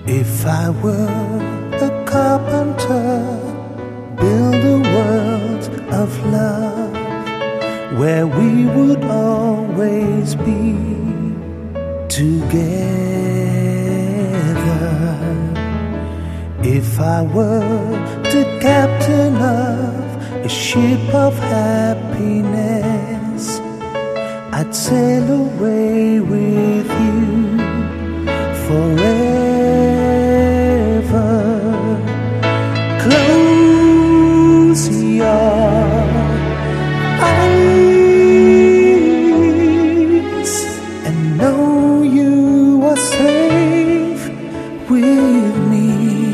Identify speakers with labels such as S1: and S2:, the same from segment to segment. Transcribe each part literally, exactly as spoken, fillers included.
S1: If I were a carpenter, build a world of love where we would always be together. If I were the captain of a ship of happiness, I'd sail away with you forever. Close your eyes and know you are safe with me.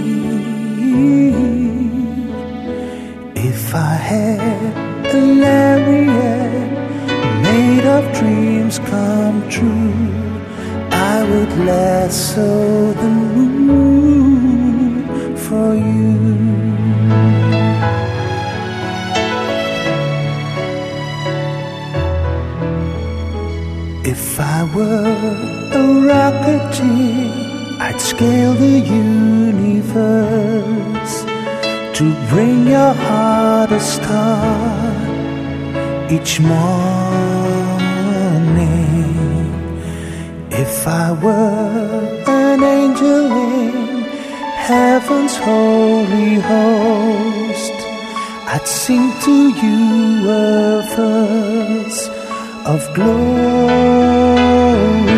S1: If I had a lariat made of dreams come true, I would lasso the moon for you. If I were a rocketeer, I'd scale the universe to bring your heart a start each morning. If I were an angel in heaven's holy host, I'd sing to you a verse of glory.